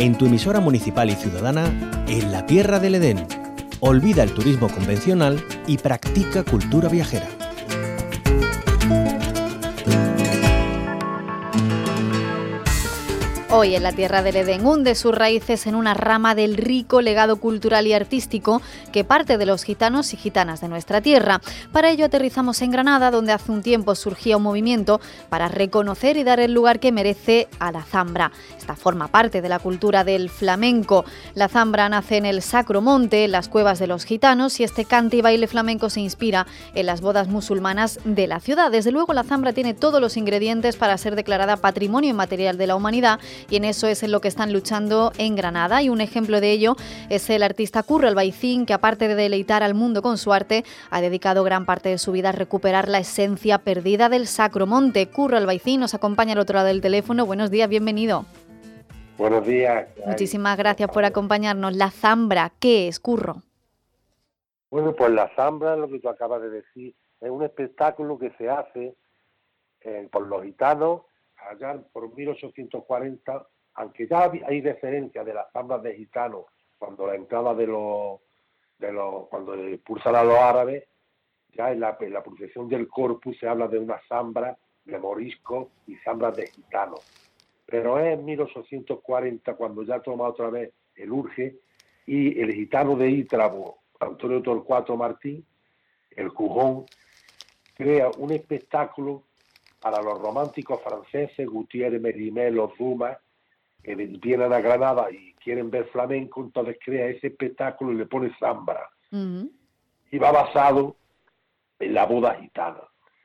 en tu emisora municipal y ciudadana, en la Tierra del Edén. Olvida el turismo convencional y practica cultura viajera. Hoy en la Tierra del Edén hunde sus raíces en una rama del rico legado cultural y artístico que parte de los gitanos y gitanas de nuestra tierra. Para ello aterrizamos en Granada, donde hace un tiempo surgía un movimiento para reconocer y dar el lugar que merece a la zambra. Esta forma parte de la cultura del flamenco. La zambra nace en el Sacro Monte, en las cuevas de los gitanos, y este cante y baile flamenco se inspira en las bodas musulmanas de la ciudad. Desde luego la zambra tiene todos los ingredientes para ser declarada Patrimonio Inmaterial de la Humanidad, y en eso es en lo que están luchando en Granada, y un ejemplo de ello es el artista Curro Albaicín, que aparte de deleitar al mundo con su arte, ha dedicado gran parte de su vida a recuperar la esencia perdida del Sacro Monte. Curro Albaicín nos acompaña al otro lado del teléfono. Buenos días, bienvenido. Buenos días. Muchísimas gracias por acompañarnos. La zambra, ¿qué es, Curro? Bueno, pues la zambra, lo que tú acabas de decir, es un espectáculo que se hace por los gitanos allá por 1840, aunque ya hay referencia de las zambras de gitanos cuando la entrada cuando expulsan a los árabes, ya en la procesión del Corpus se habla de una zambra de moriscos y zambras de gitanos. Pero es en 1840 cuando ya toma otra vez el Urge, y el gitano de Ítrabo, Antonio Torcuato Martín, el Cujón, crea un espectáculo para los románticos franceses, Gutiérrez, Mérimée, los Dumas, que vienen a Granada y quieren ver flamenco. Entonces crea ese espectáculo y le pone zambra. Uh-huh. Y va basado en la boda gitana,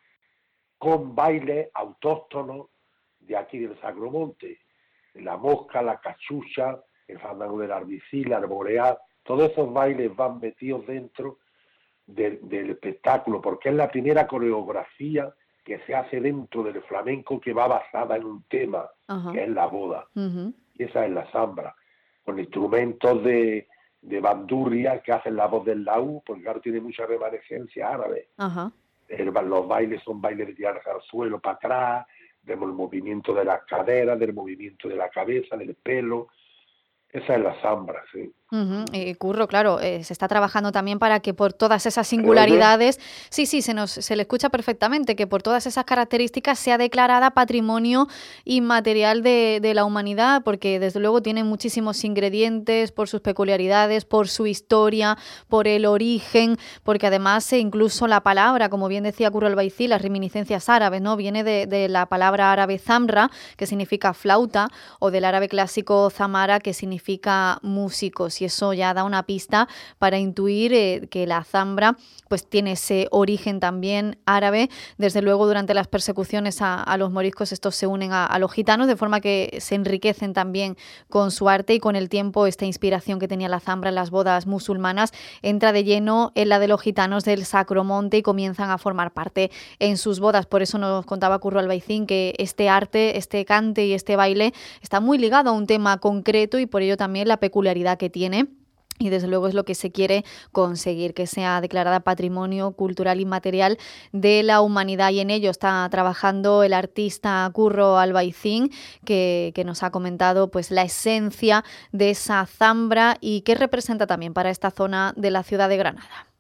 con bailes autóctonos de aquí del Sacromonte, la mosca, la cachucha, el fandango del arbicil, la arboreal. Todos esos bailes van metidos dentro del espectáculo, porque es la primera coreografía que se hace dentro del flamenco que va basada en un tema, uh-huh, que es la boda. Uh-huh. Y esa es la zambra, con instrumentos de bandurria que hacen la voz del laúd, porque claro, tiene mucha remanescencia árabe. Uh-huh. Los bailes son bailes de tirarse al suelo para atrás, del movimiento de las caderas, del movimiento de la cabeza, del pelo. Esa es la zambra, sí. Uh-huh. Curro, claro, se está trabajando también para que por todas esas singularidades, sí, se le escucha perfectamente, que por todas esas características sea declarada Patrimonio Inmaterial de la Humanidad, porque desde luego tiene muchísimos ingredientes por sus peculiaridades, por su historia, por el origen, porque además incluso la palabra, como bien decía Curro Albaicín, las reminiscencias árabes, ¿no? Viene de la palabra árabe zamra, que significa flauta, o del árabe clásico zamara, que significa músicos. Y eso ya da una pista para intuir que la zambra pues tiene ese origen también árabe. Desde luego, durante las persecuciones a los moriscos, estos se unen a los gitanos, de forma que se enriquecen también con su arte, y con el tiempo esta inspiración que tenía la zambra en las bodas musulmanas entra de lleno en la de los gitanos del Sacro Monte y comienzan a formar parte en sus bodas. Por eso nos contaba Curro Albaicín que este arte, este cante y este baile está muy ligado a un tema concreto, y por ello también la peculiaridad que tiene. Y desde luego es lo que se quiere conseguir, que sea declarada Patrimonio Cultural Inmaterial de la Humanidad. Y en ello está trabajando el artista Curro Albaicín, que nos ha comentado pues la esencia de esa zambra y qué representa también para esta zona de la ciudad de Granada.